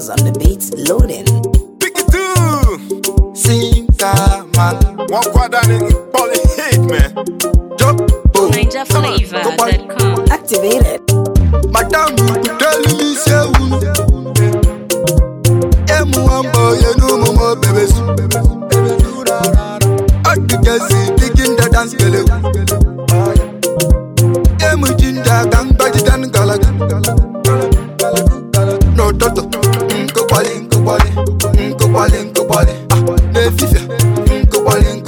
Skills on the beats loading. Pick it too. Sinka man. Walk down in Poly hit, man. Jump. NinjaFlavor.com. Activated. Madam, you tell me say who? Boy, you know mama baby. I can see digging the dance girl. Jinja gang baji dan galaga. No toto. Go bali. Ah, ne fife. Go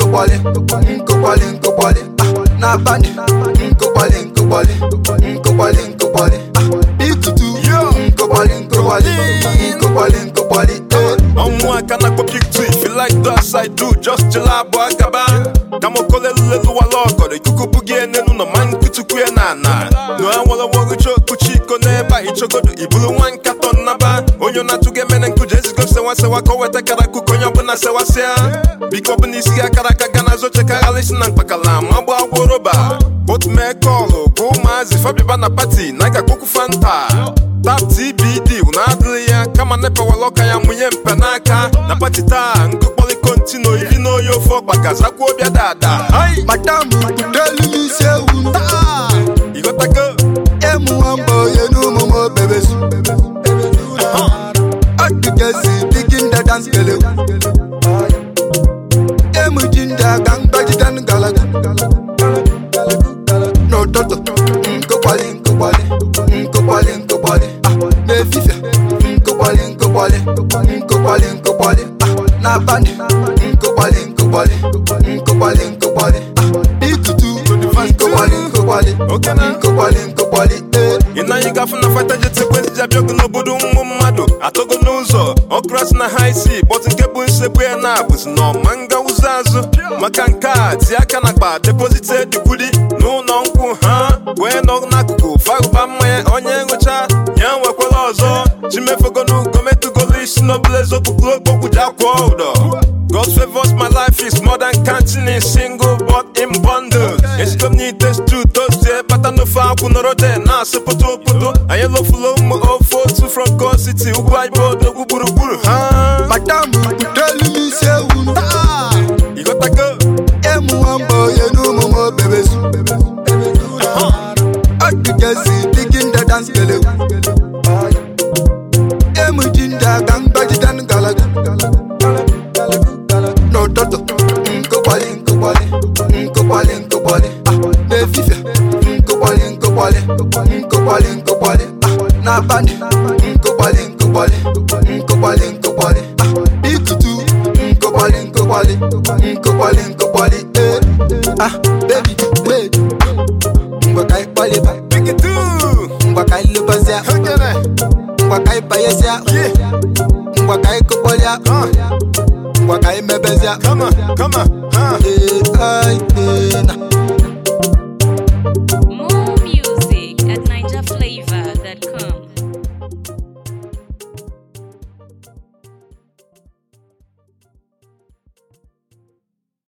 bali. Ah, na bani. Go bali. Ah, itutu. Go bali. I cannot go pick two. If you like that, I do. Just chill out, boy. Kamo kole lulu waloko. The kuku bugie nenu no man kutukuye nana. No I wanna walk kuchiko neba. Ichoko do ibulu wan katon naba. Onyo na tuge menen kujezi go sewa ko wete kara kukonyo buna sewa sea. Biko bunisi ya karaka gana zoche karalisi nang pakala. Mambo aworoba. Bot me kolo. Kumazi fabi bana pati. Naga kuku fanta. Tap TBD, unadlia kama nepa waloka ya mwenye mpenaka. Na patita, nkukbali kontino, ili no yo fok baka zaku obya dada. Hai! Madam, you tell me say who? You got to go. Boy, you know mama baby. I can see digging the dance girl. Jinja gang baji dan galaga. No toto. Go bali. Ah, ne fife. Go bali. Ah, na bani. Go bali. Ah, itutu. Go bali. Okay now. Go bali. You know you got from the fight that you when Jabio no budu mumado. Atogo nuzo. Okras na high sea. But in kebu insepwe na bus no manga uzazu. Makanka. Tiaka nakba. Deposited the goodie. No nonku ha. When no nakuku. Faruba mwe onye ngocha. Yan wakwala ozo. Chimefogo no gome to go list no blazo kuklo boku jakwodo. God's favors my life is more than counting in single but in bundles. It's communities to toast but I know far no road na sepoto poto. I yellow flow mo 042 from God City. Ubai board no buru ha. Madam, you tell me say who? You got to go. Boy, you know mama baby. I can see digging the dance girl. Jinja gang baji dan galaga. No toto. Go bali. Ah, ne fife. Go bali. Ah, na bani. Go bali. Ah, itutu. Go bali. Ah, baby, wait. Mbakai bali ba. Pick it too. Mbakai lubazia. Mbakai payesia. Yeah. Mbakai kubolia. Mbakai mebezia. Come on. Huh. Hey, ay, hey, na.